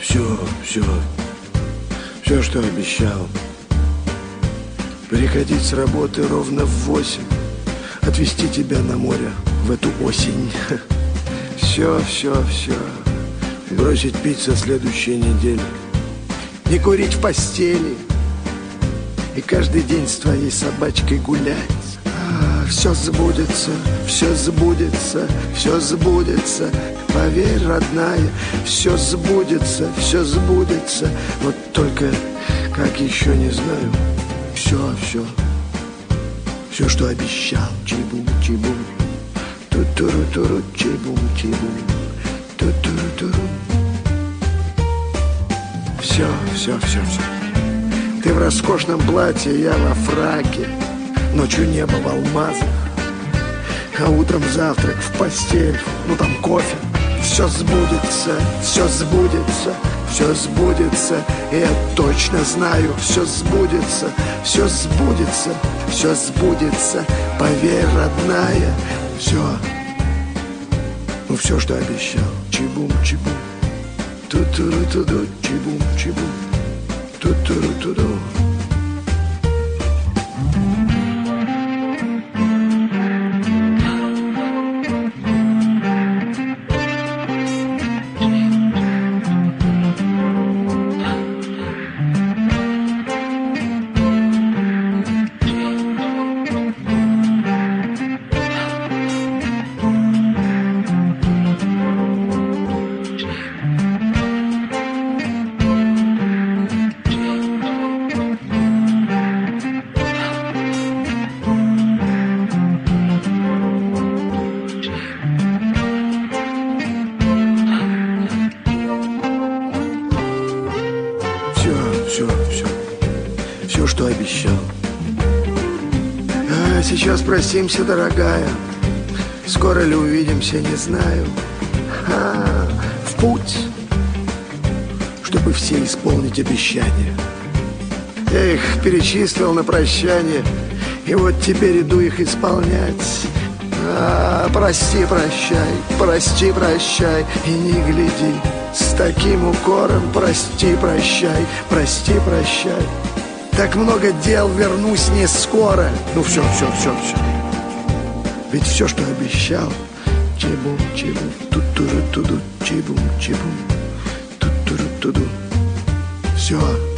Все, что обещал. Приходить с работы ровно в 8, отвезти тебя на море в эту осень. Все. Бросить пить со следующей недели, не курить в постели и каждый день с твоей собачкой гулять. Все сбудется, поверь, родная, все сбудется. Вот только как еще не знаю. Все, что обещал. Чибум, ту-туру-туру, чибум, ту-туру-туру. Все. Ты в роскошном платье, я во фраке. Ночью небо в алмазах, а утром завтрак в постель, ну там кофе. Все сбудется, и я точно знаю, все сбудется, поверь, родная, все, все, что обещал. Чибум, ту-туру-туду, чибум, ту-туру-туду. Все, что обещал. Сейчас простимся, дорогая. Скоро ли увидимся, не знаю. В путь, чтобы все исполнить обещания. Я их перечислил на прощание, и вот теперь иду их исполнять. Прости, прощай, и не гляди с таким укором. Прости, прощай. Так много дел, вернусь не скоро. Ну все. Ведь все, что обещал. Чибум, ту-туру-туду, чибум, ту-туру-туду. Все.